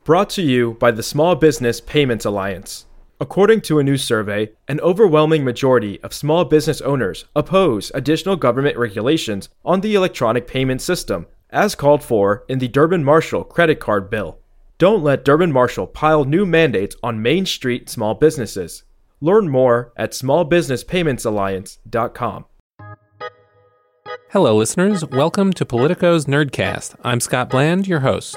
brought to you by the Small Business Payments Alliance. According to a new survey, an overwhelming majority of small business owners oppose additional government regulations on the electronic payment system, as called for in the Durbin-Marshall credit card bill. Don't let Durbin-Marshall pile new mandates on Main Street small businesses. Learn more at smallbusinesspaymentsalliance.com. Hello, listeners. Welcome to Politico's Nerdcast. I'm Scott Bland, your host.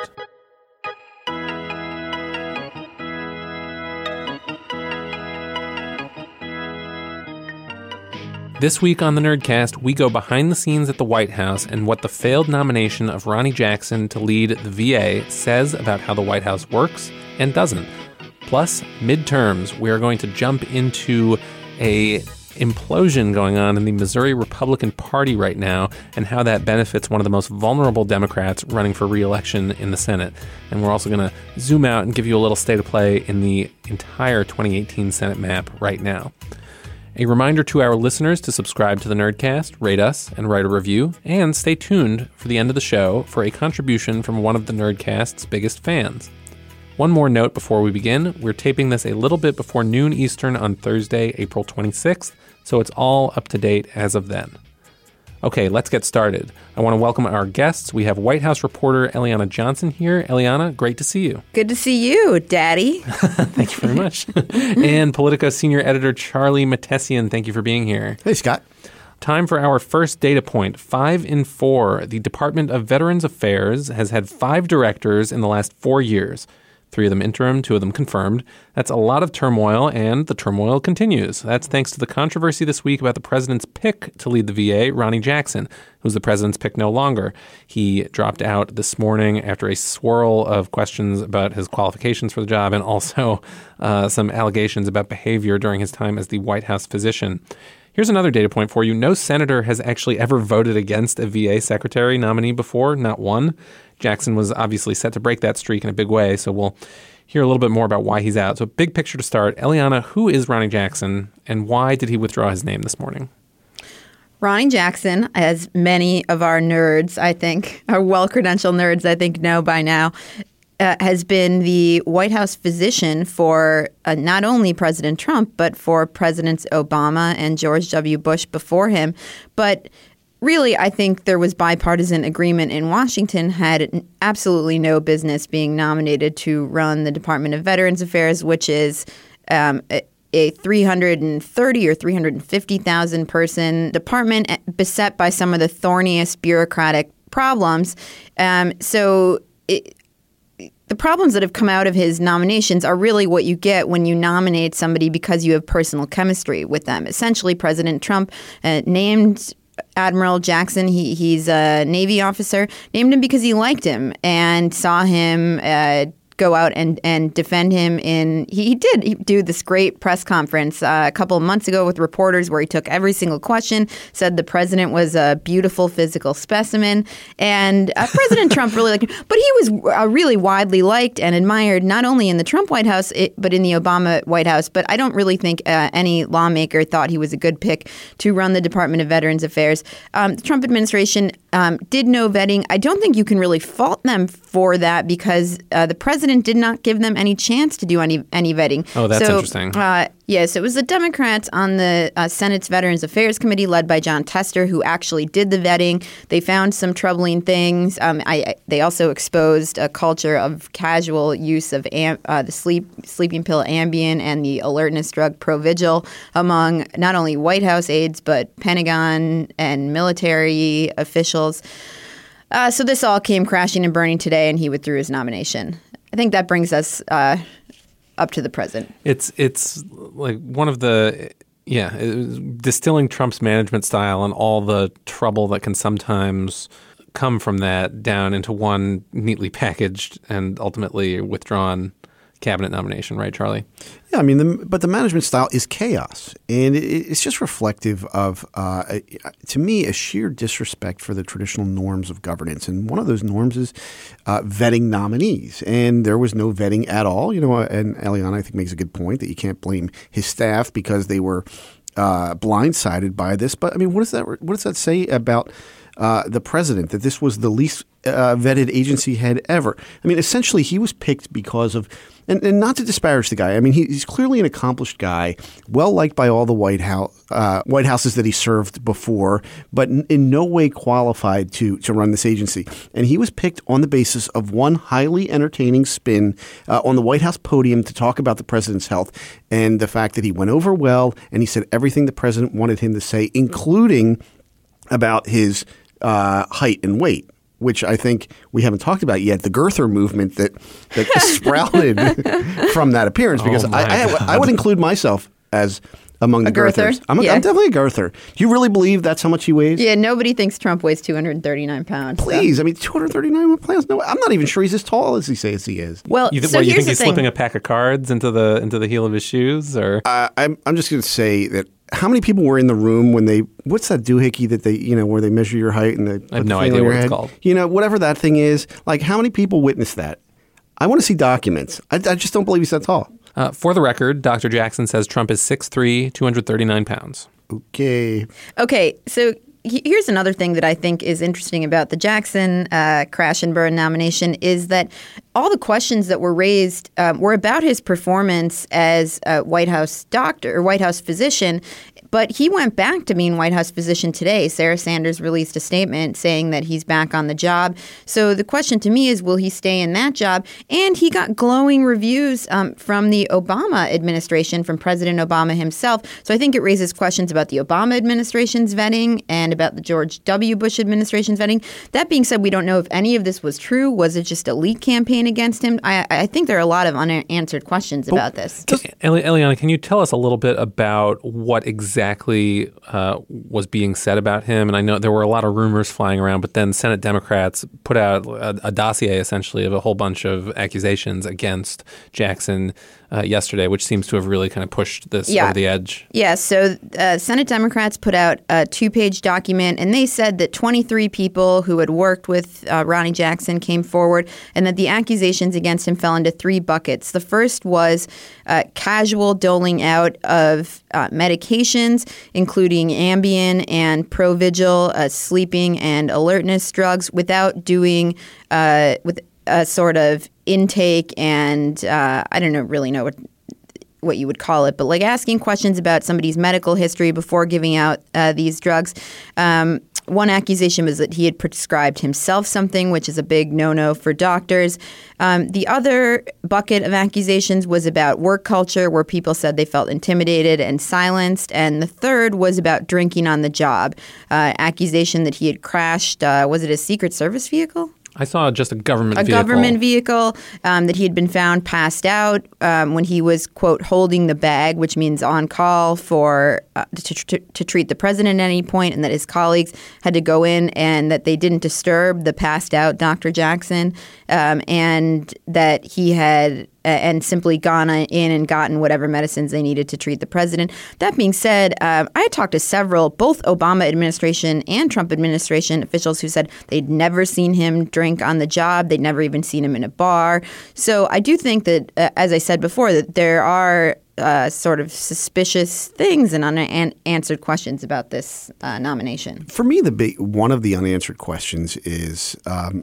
This week on the Nerdcast, we go behind the scenes at the White House and what the failed nomination of Ronny Jackson to lead the VA says about how the White House works and doesn't. Plus, midterms, we are going to jump into a implosion going on in the Missouri Republican Party right now and how that benefits one of the most vulnerable Democrats running for re-election in the Senate. And we're also going to zoom out and give you a little state of play in the entire 2018 Senate map right now. A reminder to our listeners to subscribe to the Nerdcast, rate us, and write a review, and stay tuned for the end of the show for a contribution from one of the Nerdcast's biggest fans. One more note before we begin, we're taping this a little bit before noon Eastern on Thursday, April 26th, so it's all up to date as of then. Okay, let's get started. I want to welcome our guests. We have White House reporter Eliana Johnson here. Eliana, great to see you. Good to see you, Daddy. Thank you very much. And Politico senior editor Charlie Mattesian, thank you for being here. Hey, Scott. Time for our first data point. 5 in 4. The Department of Veterans Affairs has had 5 directors in the last 4 years. 3 of them interim, 2 of them confirmed. That's a lot of turmoil, and the turmoil continues. That's thanks to the controversy this week about the president's pick to lead the VA, Ronny Jackson, who's the president's pick no longer. He dropped out this morning after a swirl of questions about his qualifications for the job and also some allegations about behavior during his time as the White House physician. Here's another data point for you. No senator has actually ever voted against a VA secretary nominee before, not one. Jackson was obviously set to break that streak in a big way, so we'll hear a little bit more about why he's out. So big picture to start. Eliana, who is Ronny Jackson, and why did he withdraw his name this morning? Ronny Jackson, as many of our nerds, I think, our well-credentialed nerds, I think, know by now, has been the White House physician for not only President Trump, but for Presidents Obama and George W. Bush before him. But really, I think there was bipartisan agreement in Washington, had absolutely no business being nominated to run the Department of Veterans Affairs, which is a 330 or 350,000 person department beset by some of the thorniest bureaucratic problems. The problems that have come out of his nominations are really what you get when you nominate somebody because you have personal chemistry with them. Essentially, President Trump named Admiral Jackson, he's a Navy officer, named him because he liked him and saw him go out and defend him he did do this great press conference a couple of months ago with reporters where he took every single question, said the president was a beautiful physical specimen, and President Trump really liked him. But he was really widely liked and admired not only in the Trump White House but in the Obama White House. But I don't really think any lawmaker thought he was a good pick to run the Department of Veterans Affairs. The Trump administration did no vetting. I don't think you can really fault them for that because the president did not give them any chance to do any vetting. Oh, that's interesting. Yes, it was the Democrats on the Senate's Veterans Affairs Committee led by John Tester who actually did the vetting. They found some troubling things. They also exposed a culture of casual use of the sleeping pill Ambien and the alertness drug Provigil among not only White House aides but Pentagon and military officials. So this all came crashing and burning today, and he withdrew his nomination. I think that brings us up to the present. It's like one of the distilling Trump's management style and all the trouble that can sometimes come from that down into one neatly packaged and ultimately withdrawn cabinet nomination, right, Charlie? Yeah, I mean, but the management style is chaos, and it's just reflective of, to me, a sheer disrespect for the traditional norms of governance. And one of those norms is vetting nominees, and there was no vetting at all. You know, and Eliana, I think, makes a good point that you can't blame his staff because they were blindsided by this. But I mean, what does that say about the president, that this was the least vetted agency head ever. I mean, essentially, he was picked because of, and not to disparage the guy. I mean, he's clearly an accomplished guy, well liked by all the White Houses that he served before, but in no way qualified to run this agency. And he was picked on the basis of one highly entertaining spin on the White House podium to talk about the president's health and the fact that he went over well and he said everything the president wanted him to say, including about his height and weight, which I think we haven't talked about yet, the girther movement that sprouted from that appearance, because I would include myself as among the girthers. I'm definitely a girther. Do you really believe that's how much he weighs? Yeah, nobody thinks Trump weighs 239 pounds. Please. So. I mean, 239 pounds? No, I'm not even sure he's as tall as he says he is. Well, you think he's slipping a pack of cards into the heel of his shoes? Or I'm just going to say that how many people were in the room when what's that doohickey that they, where they measure your height and they put I have no idea what it's called. Whatever that thing is, like how many people witnessed that? I want to see documents. I just don't believe he's that tall. For the record, Dr. Jackson says Trump is 6'3", 239 pounds. Okay, so here's another thing that I think is interesting about the Jackson crash and burn nomination is that all the questions that were raised were about his performance as a White House doctor or White House physician. But he went back to being White House physician today. Sarah Sanders released a statement saying that he's back on the job. So the question to me is, will he stay in that job? And he got glowing reviews from the Obama administration, from President Obama himself. So I think it raises questions about the Obama administration's vetting and about the George W. Bush administration's vetting. That being said, we don't know if any of this was true. Was it just a leak campaign against him? I think there are a lot of unanswered questions about this. Eliana, can you tell us a little bit about what exactly was being said about him? And I know there were a lot of rumors flying around, but then Senate Democrats put out a dossier essentially of a whole bunch of accusations against Jackson yesterday, which seems to have really kind of pushed this over the edge. Yeah, so Senate Democrats put out a 2-page document, and they said that 23 people who had worked with Ronny Jackson came forward, and that the accusations against him fell into 3 buckets. The first was casual doling out of medications, including Ambien and Provigil, sleeping and alertness drugs, without doing with a sort of intake and I don't really know what you would call it, but like asking questions about somebody's medical history before giving out these drugs. One accusation was that he had prescribed himself something, which is a big no-no for doctors. The other bucket of accusations was about work culture, where people said they felt intimidated and silenced. And the third was about drinking on the job, accusation that he had crashed, was it a Secret Service vehicle? I saw just a government vehicle. A government vehicle, that he had been found passed out when he was, quote, holding the bag, which means on call for to treat the president at any point, and that his colleagues had to go in and that they didn't disturb the passed out Dr. Jackson, and that he had and simply gone in and gotten whatever medicines they needed to treat the president. That being said, I had talked to several, both Obama administration and Trump administration officials who said they'd never seen him drink on the job. They'd never even seen him in a bar. So I do think that, as I said before, that there are sort of suspicious things and unanswered questions about this nomination. For me, one of the unanswered questions is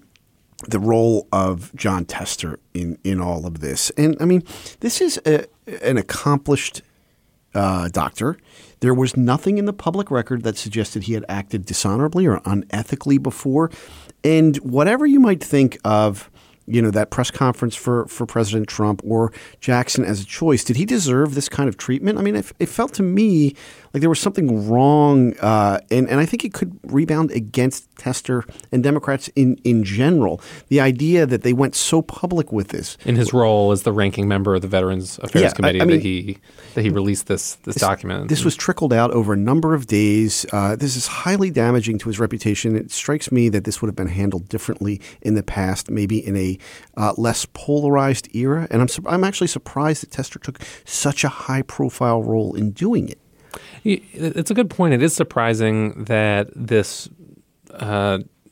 the role of Jon Tester in all of this. And I mean, this is an accomplished doctor. There was nothing in the public record that suggested he had acted dishonorably or unethically before. And whatever you might think of, that press conference for President Trump or Jackson as a choice, did he deserve this kind of treatment? I mean, it felt to me like there was something wrong, and I think it could rebound against Tester and Democrats in general. The idea that they went so public with this. In his role as the ranking member of the Veterans Affairs Committee, that he released this document. This was trickled out over a number of days. This is highly damaging to his reputation. It strikes me that this would have been handled differently in the past, maybe in a less polarized era. And I'm actually surprised that Tester took such a high-profile role in doing it. It's a good point. It is surprising that this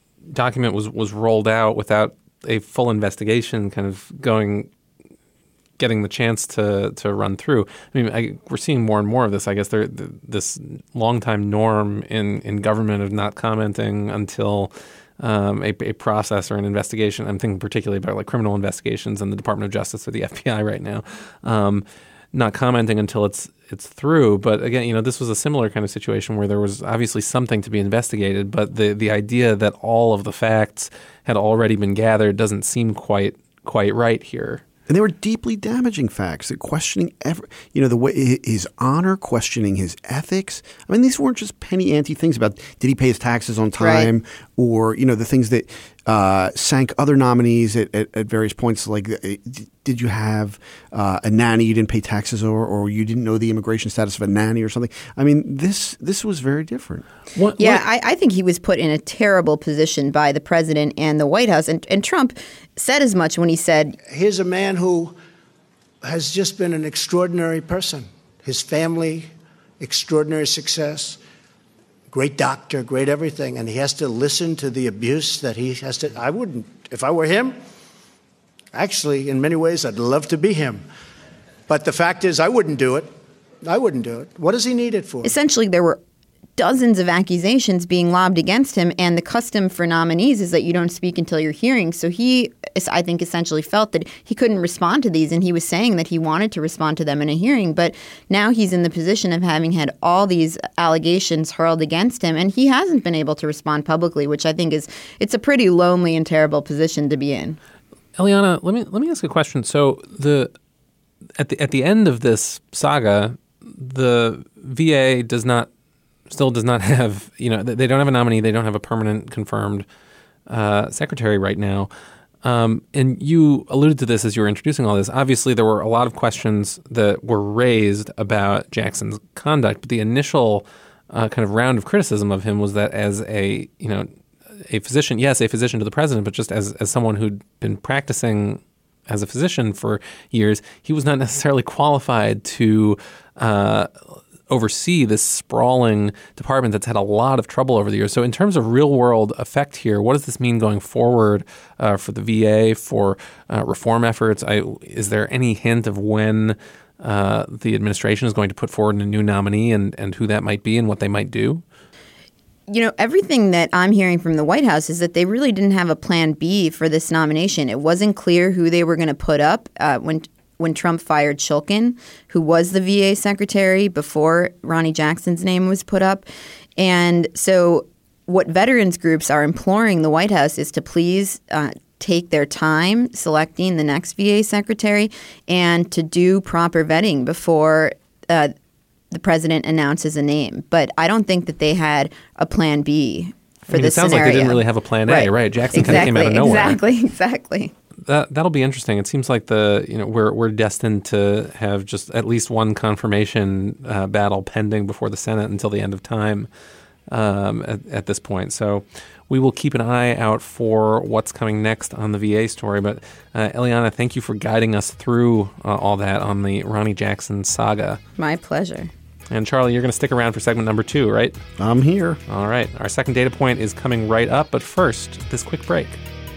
document was rolled out without a full investigation kind of going getting the chance to run through. I mean, we're seeing more and more of this. I guess this longtime norm in government of not commenting until a process or an investigation. I'm thinking particularly about like criminal investigations in the Department of Justice or the FBI right now. Not commenting until it's through. But again, this was a similar kind of situation where there was obviously something to be investigated, but the idea that all of the facts had already been gathered doesn't seem quite right here. And they were deeply damaging facts, questioning the way his honor, questioning his ethics. I mean, these weren't just penny ante things about did he pay his taxes on time, right, or the things that sank other nominees at various points. Like, did you have a nanny you didn't pay taxes or you didn't know the immigration status of a nanny or something? I mean, this was very different. I think he was put in a terrible position by the president and the White House, and Trump said as much when he said, here's a man who has just been an extraordinary person. His family, extraordinary success, great doctor, great everything. And he has to listen to the abuse that he has to. I wouldn't, if I were him, actually, in many ways, I'd love to be him. But the fact is, I wouldn't do it. What does he need it for? Essentially, there were dozens of accusations being lobbed against him, and the custom for nominees is that you don't speak until you're hearing. So he, I think, essentially felt that he couldn't respond to these, and he was saying that he wanted to respond to them in a hearing. But now he's in the position of having had all these allegations hurled against him, and he hasn't been able to respond publicly, which I think it's a pretty lonely and terrible position to be in. Eliana, let me ask a question. So at the end of this saga, the VA still does not have, they don't have a nominee. They don't have a permanent confirmed secretary right now. And you alluded to this as you were introducing all this. Obviously, there were a lot of questions that were raised about Jackson's conduct. But the initial kind of round of criticism of him was that as a physician, yes, a physician to the president, but just as someone who'd been practicing as a physician for years, he was not necessarily qualified to oversee this sprawling department that's had a lot of trouble over the years. So in terms of real-world effect here, what does this mean going forward for the VA, for reform efforts? Is there any hint of when the administration is going to put forward a new nominee and who that might be and what they might do? Everything that I'm hearing from the White House is that they really didn't have a plan B for this nomination. It wasn't clear who they were going to put up when Trump fired Shulkin, who was the VA secretary before Ronny Jackson's name was put up. And so what veterans groups are imploring the White House is to please take their time selecting the next VA secretary and to do proper vetting before the president announces a name. But I don't think that they had a plan B for this scenario. It sounds like they didn't really have a plan A, right? Jackson kind of came out of nowhere. Exactly. That'll be interesting. It seems like we're destined to have just at least one confirmation battle pending before the Senate until the end of time at this point. So we will keep an eye out for what's coming next on the VA story. But Eliana, thank you for guiding us through all that on the Ronny Jackson saga. My pleasure. And Charlie, you're going to stick around for segment number 2, right? I'm here. All right. Our second data point is coming right up. But first, this quick break.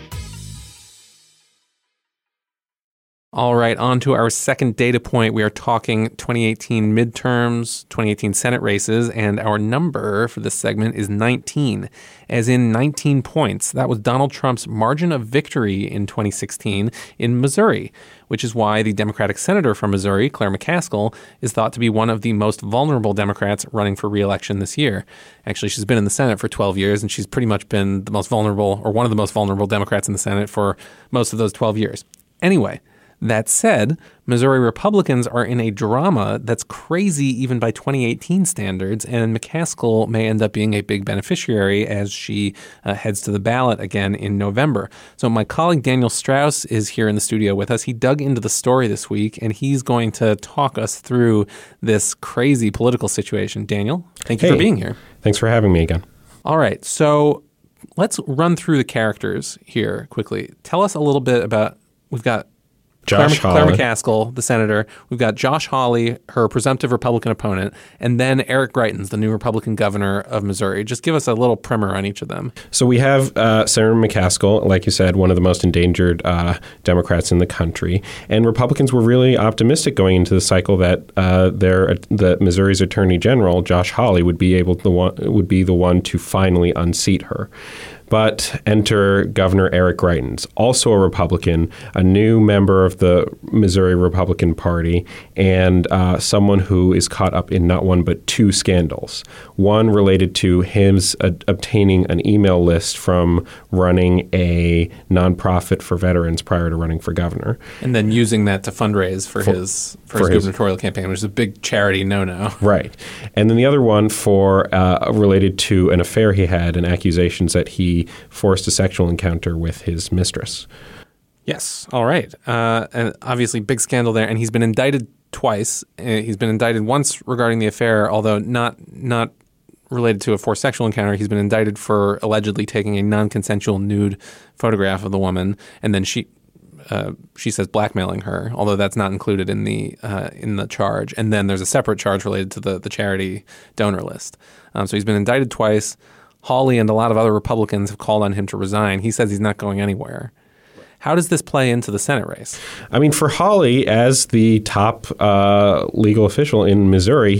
All right, on to our second data point. We are talking 2018 midterms, 2018 Senate races, and our number for this segment is 19, as in 19 points. That was Donald Trump's margin of victory in 2016 in Missouri, which is why the Democratic senator from Missouri, Claire McCaskill, is thought to be one of the most vulnerable Democrats running for re-election this year. Actually, she's been in the Senate for 12 years, and she's pretty much been the most vulnerable, or one of the most vulnerable Democrats in the Senate for most of those 12 years. Anyway, that said, Missouri Republicans are in a drama that's crazy even by 2018 standards, and McCaskill may end up being a big beneficiary as she heads to the ballot again in November. So my colleague Daniel Strauss is here in the studio with us. He dug into the story this week, and he's going to talk us through this crazy political situation. Daniel, thank you for being here. Thanks for having me again. All right, so let's run through the characters here quickly. Tell us a little bit about, we've got Claire Hawley. McCaskill, the senator. We've got Josh Hawley, her presumptive Republican opponent, and then Eric Greitens, the new Republican governor of Missouri. Just give us a little primer on each of them. So we have Senator McCaskill, like you said, one of the most endangered Democrats in the country. And Republicans were really optimistic going into the cycle that the Missouri's Attorney General, Josh Hawley, would be the one to finally unseat her. But enter Governor Eric Greitens, also a Republican, a new member of the Missouri Republican Party, and someone who is caught up in not one but two scandals. One related to him obtaining an email list from running a nonprofit for veterans prior to running for governor. And then using that to fundraise for his gubernatorial campaign, which is a big charity no-no. Right. And then the other one related to an affair he had and accusations that he forced a sexual encounter with his mistress. Yes. All right. And obviously big scandal there. And he's been indicted twice. He's been indicted once regarding the affair, although not related to a forced sexual encounter. He's been indicted for allegedly taking a non-consensual nude photograph of the woman. And then she says blackmailing her, although that's not included in the charge. And then there's a separate charge related to the charity donor list. So he's been indicted twice. Hawley and a lot of other Republicans have called on him to resign. He says he's not going anywhere. How does this play into the Senate race? I mean, for Hawley, as the top legal official in Missouri,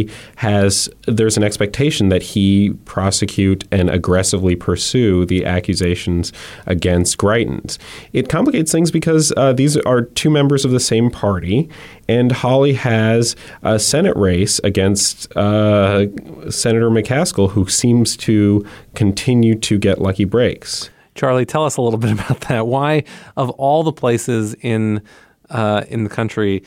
there's an expectation that he prosecute and aggressively pursue the accusations against Greitens. It complicates things because these are two members of the same party, and Hawley has a Senate race against Senator McCaskill, who seems to continue to get lucky breaks. Charlie, tell us a little bit about that. Why, of all the places in the country,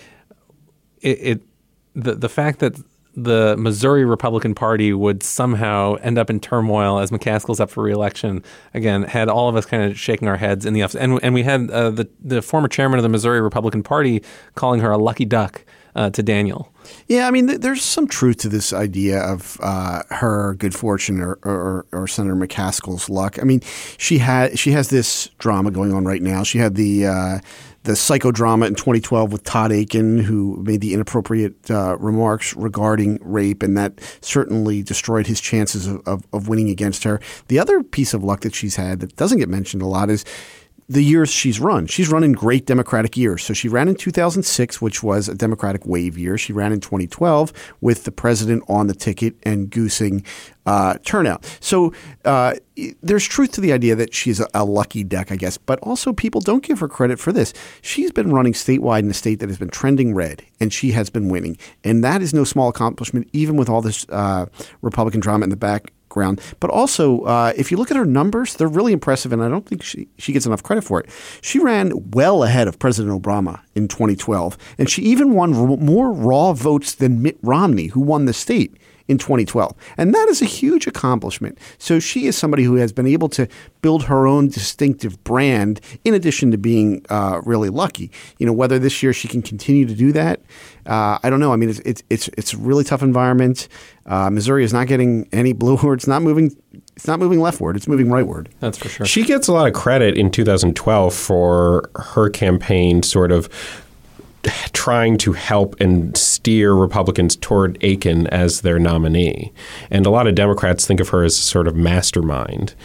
the fact that the Missouri Republican Party would somehow end up in turmoil as McCaskill's up for re-election, again, had all of us kind of shaking our heads in the office. And we had the former chairman of the Missouri Republican Party calling her a lucky duck to Daniel. Yeah, I mean, there's some truth to this idea of her good fortune or Senator McCaskill's luck. I mean, she has this drama going on right now. She had the psychodrama in 2012 with Todd Akin, who made the inappropriate remarks regarding rape, and that certainly destroyed his chances of winning against her. The other piece of luck that she's had that doesn't get mentioned a lot is the years she's run. She's run in great Democratic years. So she ran in 2006, which was a Democratic wave year. She ran in 2012 with the president on the ticket and goosing turnout. So there's truth to the idea that she's a lucky duck, I guess. But also people don't give her credit for this. She's been running statewide in a state that has been trending red, and she has been winning. And that is no small accomplishment, even with all this Republican drama in the background. But also, if you look at her numbers, they're really impressive, and I don't think she gets enough credit for it. She ran well ahead of President Obama in 2012, and she even won more raw votes than Mitt Romney, who won the state in 2012. And that is a huge accomplishment. So she is somebody who has been able to build her own distinctive brand in addition to being really lucky. You know, whether this year she can continue to do that, I don't know. I mean, it's a really tough environment. Missouri is not getting any blueward. It's not moving leftward. It's moving rightward. That's for sure. She gets a lot of credit in 2012 for her campaign sort of trying to help and steer Republicans toward Akin as their nominee. And a lot of Democrats think of her as a sort of mastermind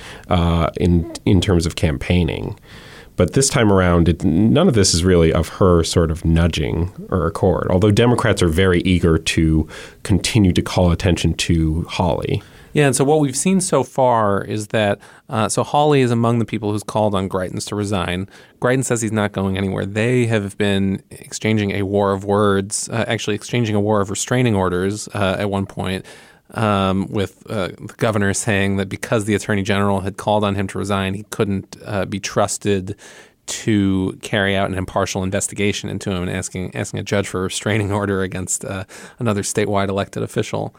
in terms of campaigning. But this time around, none of this is really of her sort of nudging or accord, although Democrats are very eager to continue to call attention to Hawley. Yeah, and so what we've seen so far is that so Hawley is among the people who's called on Greitens to resign. Greitens says he's not going anywhere. They have been exchanging a war of words, actually exchanging a war of restraining orders at one point, with the governor saying that because the attorney general had called on him to resign, he couldn't be trusted to carry out an impartial investigation into him, and asking a judge for a restraining order against another statewide elected official.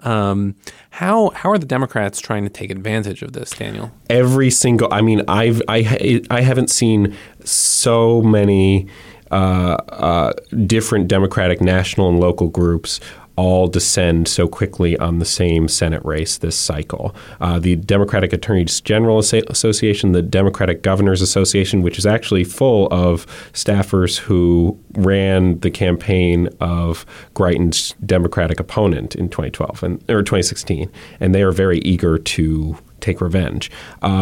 How are the Democrats trying to take advantage of this, Daniel? Every single. I mean, I haven't seen so many different Democratic national and local groups all descend so quickly on the same Senate race this cycle. The Democratic Attorneys General Association, the Democratic Governors Association, which is actually full of staffers who ran the campaign of Greitens' Democratic opponent in 2016, and they are very eager to take revenge.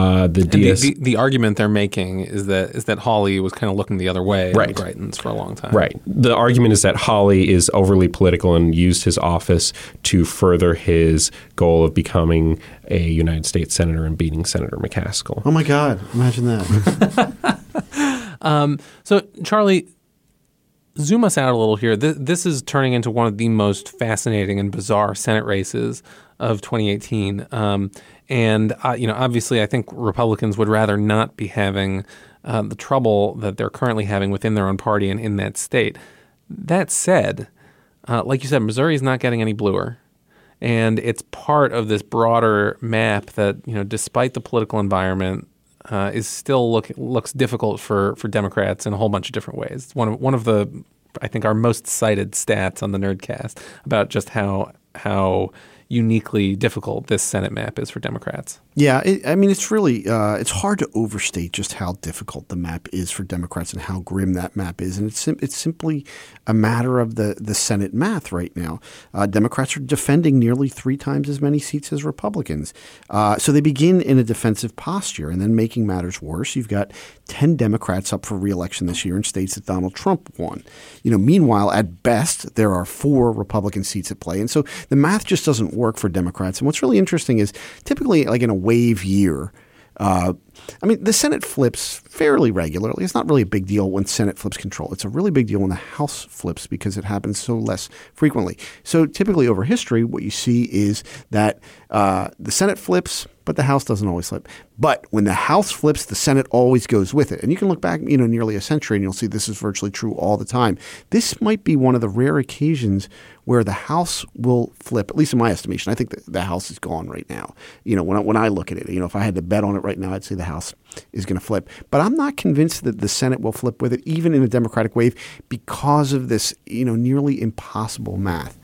The argument they're making is that Hawley was kind of looking the other way right. on Greitens for a long time. Right. The argument is that Hawley is overly political and used his office to further his goal of becoming a United States Senator and beating Senator McCaskill. Oh, my God. Imagine that. So, Charlie, zoom us out a little here. This is turning into one of the most fascinating and bizarre Senate races of 2018. Obviously, I think Republicans would rather not be having the trouble that they're currently having within their own party and in that state. That said, like you said, Missouri is not getting any bluer. And it's part of this broader map that, despite the political environment, is still looks difficult for Democrats in a whole bunch of different ways. One of the, I think, our most cited stats on the Nerdcast about just how uniquely difficult this Senate map is for Democrats. Yeah, it's really it's hard to overstate just how difficult the map is for Democrats and how grim that map is, and it's simply a matter of the Senate math right now. Democrats are defending nearly 3 times as many seats as Republicans, so they begin in a defensive posture, and then making matters worse, you've got 10 Democrats up for re-election this year in states that Donald Trump won. Meanwhile, at best, there are 4 Republican seats at play, and so the math just doesn't work for Democrats. And what's really interesting is typically, like in a wave year, the Senate flips fairly regularly. It's not really a big deal when Senate flips control. It's a really big deal when the House flips because it happens so less frequently. So typically over history, what you see is that the Senate flips, but the House doesn't always flip. But when the House flips, the Senate always goes with it. And you can look back, nearly a century, and you'll see this is virtually true all the time. This might be one of the rare occasions where the House will flip, at least in my estimation. I think the House is gone right now. When I look at it, if I had to bet on it right now, I'd say the House is going to flip. But I'm not convinced that the Senate will flip with it, even in a Democratic wave, because of this, nearly impossible math.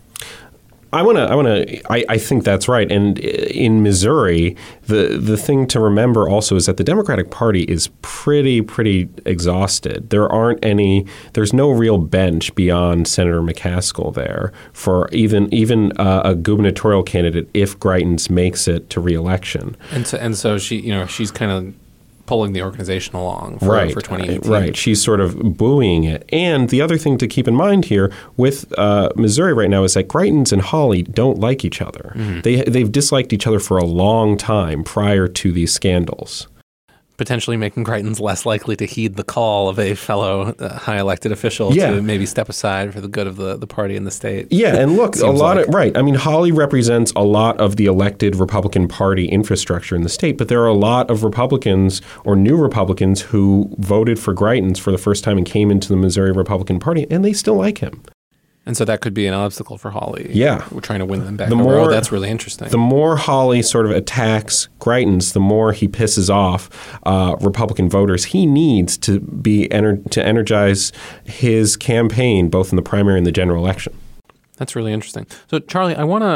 I think that's right. And in Missouri, the thing to remember also is that the Democratic Party is pretty exhausted. There's no real bench beyond Senator McCaskill there for even a gubernatorial candidate if Greitens makes it to re-election. And so she's kind of pulling the organization along for 2018. Right. She's sort of buoying it. And the other thing to keep in mind here with Missouri right now is that Greitens and Hawley don't like each other. Mm-hmm. They've disliked each other for a long time prior to these scandals. Potentially making Greitens less likely to heed the call of a fellow high elected official to maybe step aside for the good of the party in the state. Yeah, and look, Hawley represents a lot of the elected Republican Party infrastructure in the state, but there are a lot of Republicans or new Republicans who voted for Greitens for the first time and came into the Missouri Republican Party, and they still like him. And so that could be an obstacle for Hawley. Yeah. We're trying to win them back over. That's really interesting. The more Hawley sort of attacks Greitens, the more he pisses off Republican voters. He needs to to energize his campaign, both in the primary and the general election. That's really interesting. So, Charlie, I want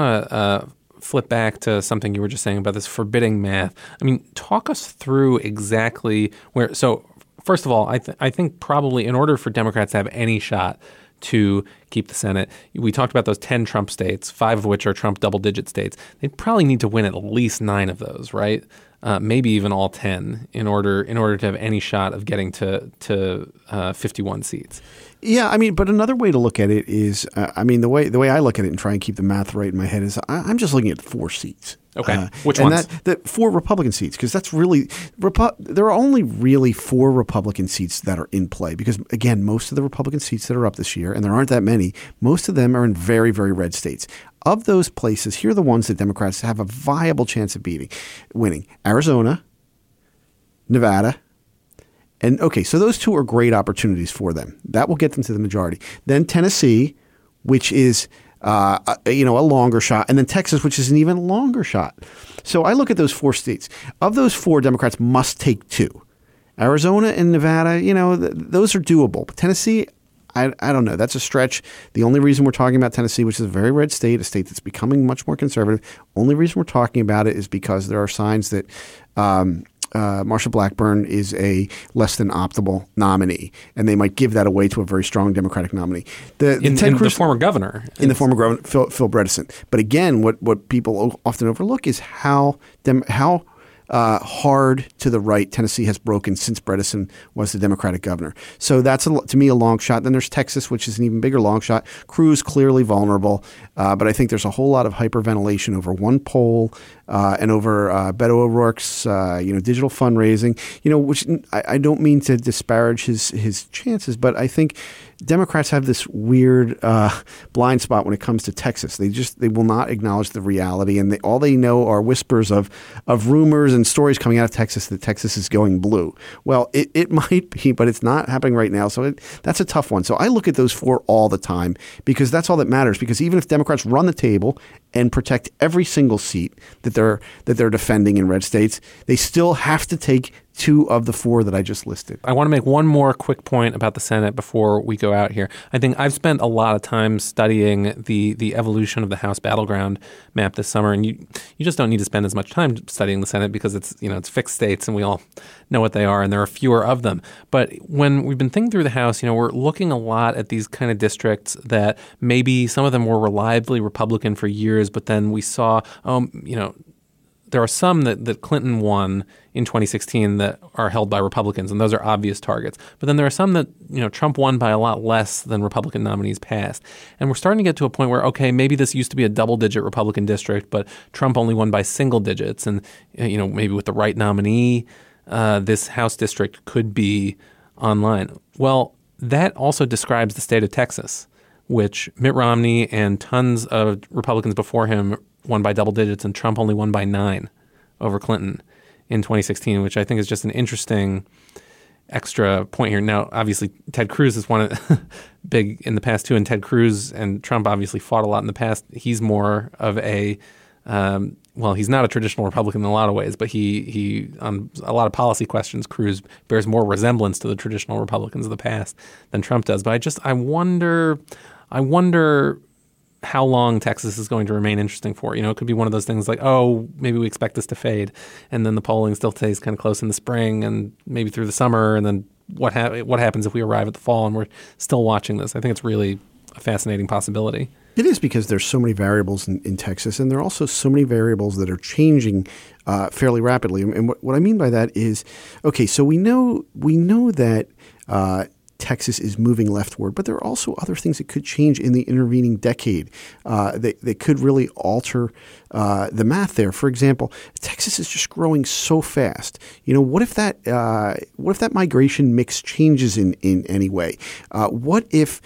to flip back to something you were just saying about this forbidding math. Talk us through exactly where. So, first of all, I think probably in order for Democrats to have any shot to keep the Senate, we talked about those 10 Trump states, 5 of which are Trump double-digit states. They probably need to win at least 9 of those, right? Maybe even all 10 in order to have any shot of getting to 51 seats. Yeah, but another way to look at it is, the way I look at it and try and keep the math right in my head is I'm just looking at 4 seats. Okay, which ones? The 4 Republican seats, because that's really there are only really 4 Republican seats that are in play. Because again, most of the Republican seats that are up this year, and there aren't that many, most of them are in very, very red states. Of those places, here are the ones that Democrats have a viable chance of winning: Arizona, Nevada. And okay, so those 2 are great opportunities for them. That will get them to the majority. Then Tennessee, which is a longer shot, and then Texas, which is an even longer shot. So I look at those 4 states. Of those 4, Democrats must take 2. Arizona and Nevada, those are doable. But Tennessee, I don't know. That's a stretch. The only reason we're talking about Tennessee, which is a very red state, a state that's becoming much more conservative, only reason we're talking about it is because there are signs that Marsha Blackburn is a less than optimal nominee, and they might give that away to a very strong Democratic nominee. The former governor. In the former governor, Phil Bredesen. But again, what people often overlook is how hard to the right Tennessee has broken since Bredesen was the Democratic governor. So that's, to me, a long shot. Then there's Texas, which is an even bigger long shot. Cruz clearly vulnerable, but I think there's a whole lot of hyperventilation over one poll and over Beto O'Rourke's digital fundraising. Which I don't mean to disparage his chances, but I think Democrats have this weird blind spot when it comes to Texas. They will not acknowledge the reality, and all they know are whispers of rumors and stories coming out of Texas that Texas is going blue. Well, it might be, but it's not happening right now. So that's a tough one. So I look at those four all the time because that's all that matters. Because even if Democrats run the table and protect every single seat that they're defending in red states, they still have to take two of the four that I just listed. I want to make one more quick point about the Senate before we go out here. I think I've spent a lot of time studying the evolution of the House battleground map this summer, and you just don't need to spend as much time studying the Senate because it's fixed states and we all know what they are, and there are fewer of them. But when we've been thinking through the House, we're looking a lot at these kind of districts that maybe some of them were reliably Republican for years, but then we saw, there are some that Clinton won in 2016 that are held by Republicans, and those are obvious targets. But then there are some that, Trump won by a lot less than Republican nominees passed. And we're starting to get to a point where, okay, maybe this used to be a double-digit Republican district, but Trump only won by single digits. And, maybe with the right nominee, this House district could be online. Well, that also describes the state of Texas, which Mitt Romney and tons of Republicans before him won by double digits, and Trump only won by 9 over Clinton in 2016, which I think is just an interesting extra point here. Now, obviously, Ted Cruz has won it big in the past too, and Ted Cruz and Trump obviously fought a lot in the past. He's more of a he's not a traditional Republican in a lot of ways, but he on a lot of policy questions, Cruz bears more resemblance to the traditional Republicans of the past than Trump does. But I wonder how long Texas is going to remain interesting for. It could be one of those things like, oh, maybe we expect this to fade, and then the polling still stays kind of close in the spring and maybe through the summer, and then what happens if we arrive at the fall and we're still watching this? I think it's really a fascinating possibility. It is, because there's so many variables in Texas, and there are also so many variables that are changing fairly rapidly. And what I mean by that is, okay, so we know that Texas is moving leftward, but there are also other things that could change in the intervening decade that could really alter the math there. For example, Texas is just growing so fast. What if that migration mix changes in any way? What if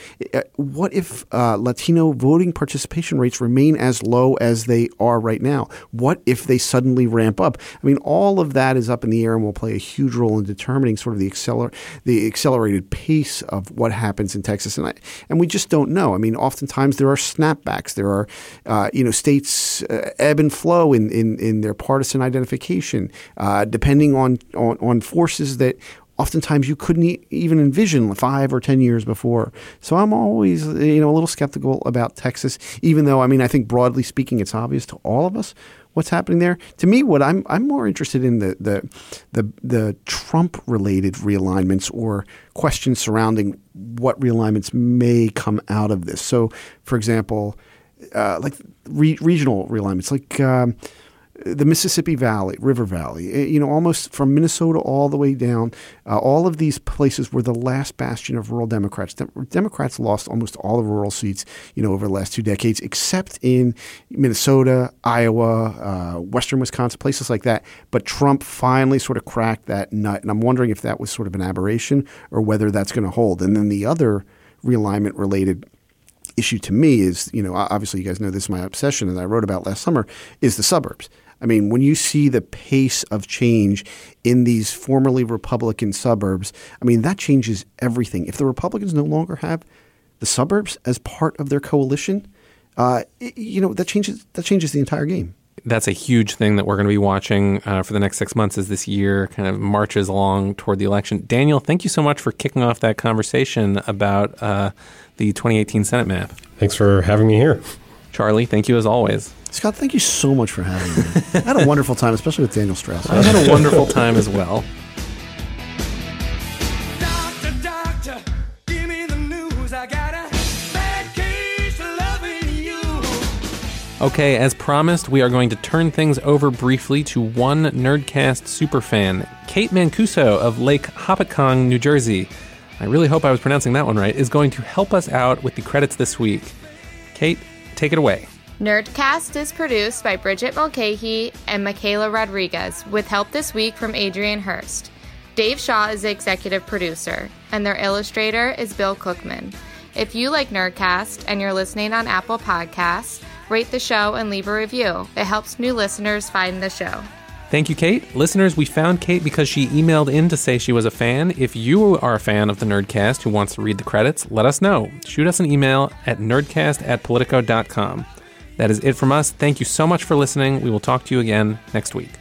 Latino voting participation rates remain as low as they are right now? What if they suddenly ramp up? I mean, all of that is up in the air and will play a huge role in determining sort of the accelerated pace of what happens in Texas, and we just don't know. I mean, oftentimes there are snapbacks. There are states ebb and flow in their partisan identification, depending on forces that oftentimes you couldn't even envision 5 or 10 years before. So I'm always a little skeptical about Texas, even though I think broadly speaking it's obvious to all of us what's happening there. To me, what I'm more interested in the Trump-related realignments or questions surrounding what realignments may come out of this. So, for example, like regional realignments, like the Mississippi Valley, River Valley, almost from Minnesota all the way down. All of these places were the last bastion of rural Democrats. Democrats lost almost all the rural seats, over the last 2 decades, except in Minnesota, Iowa, western Wisconsin, places like that. But Trump finally sort of cracked that nut, and I'm wondering if that was sort of an aberration or whether that's going to hold. And then the other realignment-related issue to me is, obviously you guys know this is my obsession, and I wrote about last summer, is the suburbs. I mean, when you see the pace of change in these formerly Republican suburbs, that changes everything. If the Republicans no longer have the suburbs as part of their coalition, that changes the entire game. That's a huge thing that we're going to be watching for the next 6 months as this year kind of marches along toward the election. Daniel, thank you so much for kicking off that conversation about the 2018 Senate map. Thanks for having me here. Charlie, thank you as always. Scott, thank you so much for having me. I had a wonderful time, especially with Daniel Strauss. I had a wonderful time as well. Doctor, give me the news. I got a bad case of loving you. Okay, as promised, we are going to turn things over briefly to one Nerdcast superfan, Kate Mancuso of Lake Hopatcong, New Jersey. I really hope I was pronouncing that one right, is going to help us out with the credits this week. Kate, take it away. Nerdcast is produced by Bridget Mulcahy and Michaela Rodriguez, with help this week from Adrian Hurst. Dave Shaw is the executive producer, and their illustrator is Bill Cookman. If you like Nerdcast and you're listening on Apple Podcasts, rate the show and leave a review. It helps new listeners find the show. Thank you, Kate. Listeners, we found Kate because she emailed in to say she was a fan. If you are a fan of the Nerdcast who wants to read the credits, let us know. Shoot us an email at nerdcast@politico.com. That is it from us. Thank you so much for listening. We will talk to you again next week.